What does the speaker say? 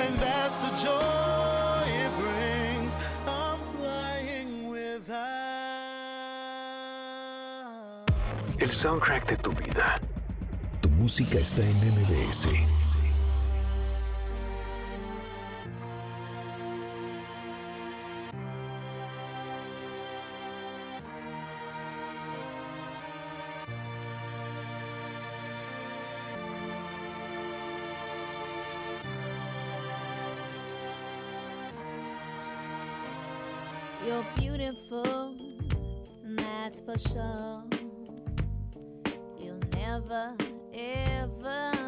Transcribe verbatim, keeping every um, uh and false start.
and that's the joy it brings. I'm flying without. El soundtrack de tu vida. Tu música está en M B S. You're beautiful, that's for sure. You'll never, ever